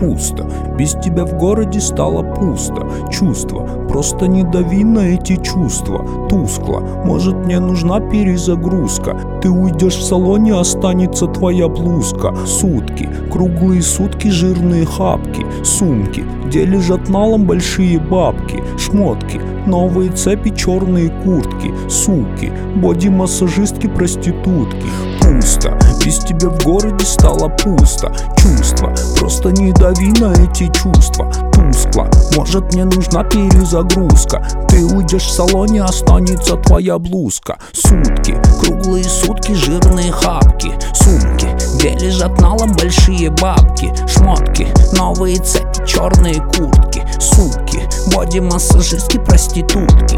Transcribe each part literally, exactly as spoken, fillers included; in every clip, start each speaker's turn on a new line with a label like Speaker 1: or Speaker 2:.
Speaker 1: Пусто, без тебя в городе стало пусто. Чувства, просто не дави на эти чувства. Тускло, может мне нужна перезагрузка. Ты уйдешь в салоне, останется твоя блузка. Сутки, круглые сутки, жирные хапки. Сумки, где лежат налом большие бабки. Шмотки, новые цепи, черные куртки. Суки, боди-массажистки, проститутки. Пусто, без тебя в городе стало пусто. Чувства, просто не дави на эти чувства. Тускло, может мне нужна перезагрузка. Ты уйдешь в салоне, останется твоя блузка. Сутки, круглые сутки, жирные хапки. Сумки, где лежат налом большие бабки. Шмотки, новые цепи, черные куртки. Суки, боди-массажистки, проститутки.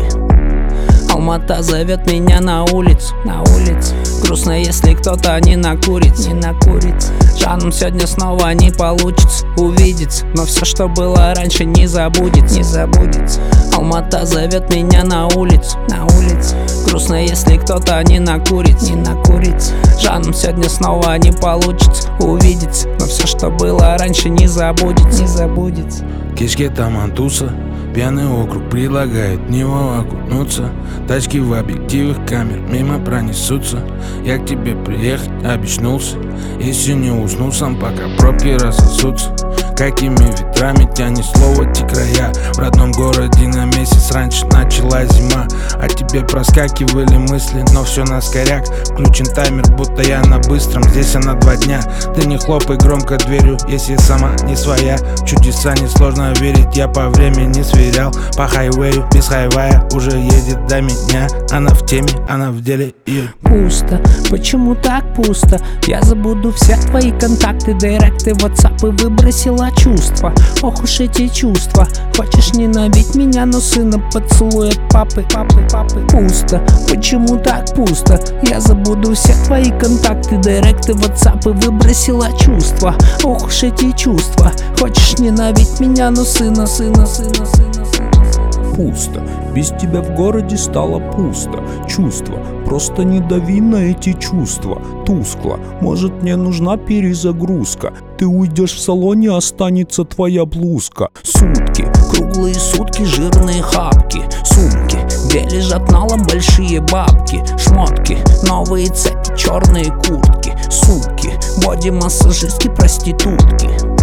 Speaker 1: Алмата зовет меня на улицу, на улицу. Грустно, если кто-то не накурит, не накурит. Жаном сегодня снова не получится увидеться, но все, что было раньше, не забудется, не забудется. Алмата зовет меня на улицу, на улицу. Грустно, если кто-то не накурит, не накурит. Жаном сегодня снова не получится увидеться, но все, что было раньше, не забудется, не забудется.
Speaker 2: Кешке таман туса, пьяный округ предлагает в него окунуться. Тачки в объективах камер мимо пронесутся. Я к тебе приехать обещнулся. Если не уснул сам, пока пробки рассосутся. Какими ветрами тянет слово те края. В родном городе на месяц раньше начала зима. О тебе проскакивали мысли, но все на скоряк. Включен таймер, будто я на быстром, здесь она два дня. Ты не хлопай громко дверью, если сама не своя. Чудеса несложно верить, я по времени сверял. По хайвею, без хайвая, уже едет до меня. Она в теме, она в деле и...
Speaker 3: Пусто, почему так пусто? Я забуду все твои контакты, директы, ватсапы, выбросила чувства. Ох уж эти чувства. Хочешь ненавидеть меня, но сына поцелуй от папы, папы, папы. Пусто, почему так пусто? Я забуду все твои контакты, директы, ватсапы, выбросила чувства. Ох уж эти чувства. Хочешь ненавидеть меня, но сына, сына, сына, сына, сына.
Speaker 1: Пусто, без тебя в городе стало пусто. Чувства, просто не дави на эти чувства. Тускло, может мне нужна перезагрузка. Ты уйдешь в салоне, останется твоя блузка. Сутки, круглые сутки, жирные хапки. Сумки, где лежат налом большие бабки. Шмотки, новые цепи, черные куртки. Суки, боди-массажистки, проститутки.